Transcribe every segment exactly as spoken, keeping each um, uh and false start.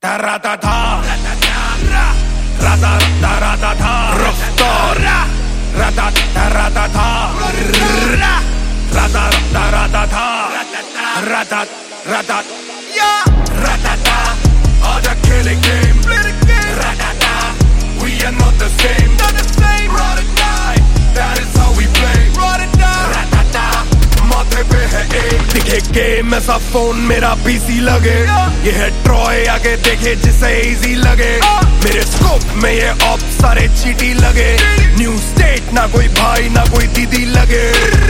Rata tha, rata rata tha, raftar, rata rata tha, rata rata tha, rata rata, yeah, rata tha, aja khele game, rata tha, we are not the same, not the same, ride or die, that is how we play, ride or die, rata tha, माथे पे है एक दिखे game ऐसा phone मेरा PC लगे, ये है ट्रॉय आगे देखे जिसे इजी लगे, मेरे स्कोप में ये ऑप सारे चीटी लगे, न्यू स्टेट ना कोई भाई ना कोई दीदी लगे,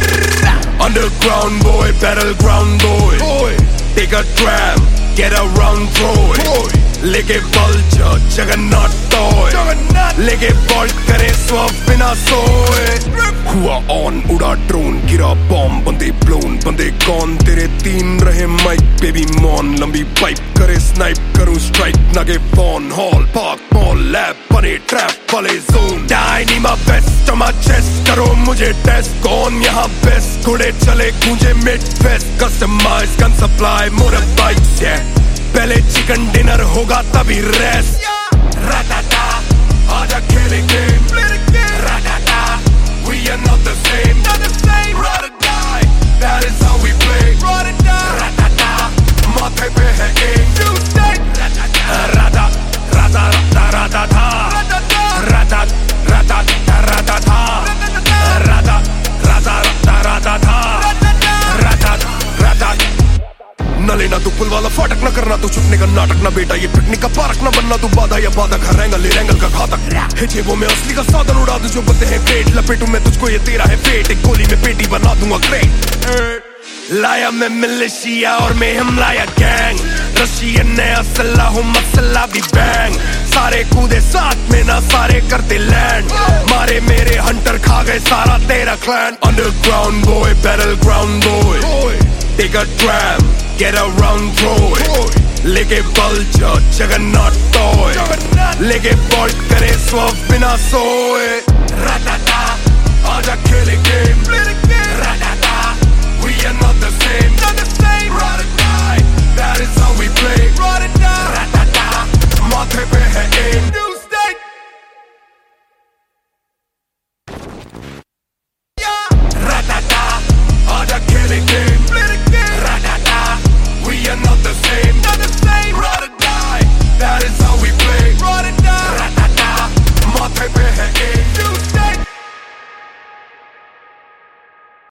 underground boy battle ground boy, take a tram get around Troy, लेके बल्चर जगन्नाथ टॉय, लेके बॉल्ट करे स्वर्फ बिना सोए, हुआ ऑन उड़ा ड्रोन गिरा बॉम्ब बंदे ब्लोन बंदे कौन तेरे तीन रहे माइक बेबी मॉन, लंबी पाइप करे स्नाइप करूं स्ट्राइक नागे phone hall park mall lab बने ट्रैप वाले zone, die knee my best on my chest करो मुझे टेस्ट कौन यहाँ बेस्ट, घोड़े चले गूंजे mid fest, customise gun supply motor bikes है, पहले चिकन डिनर होगा तभी रेस्ट, राताता आजा खेले गेम, राताता we are not the same, not the same, ride or die, that is how we play, ride or die, राताता माथे पे है एक न्यू स्टेट, राता राता राता राता था, राता राता राता था, राता राता राता था, राता राता न लेना तू पुल वाला फाटक न करना तू छुपने का नाटक ना बेटा, ये पिकनिक का पार्क ना बनना तू बाधा या बाधा घर रहेगा ले रेंगल का घातक, है जेबों में असली का साधन उड़ा दूं जो बंदे हैं पेट, लपेटूं मैं तुझको ये तेरा है पेट, एक गोली में पेटी बना दूंगा ग्रेट, लाया मैं मिलिशिया और मैं हम लाया गैंग, रशियन ने असला हूँ मसला भी बैंग, सारे कूदे साथ में ना सारे करते लैंड, मारे मेरे हंटर खा गए सारा तेरा clan, underground boy battle ground boy, take a tram get around Troy, लेके बल्चर जगन्नाथ टॉय, लेके बॉल्ट करे स्वर्फ बिना सोए, राताता आजा खेले गेम, राताता we are not the same.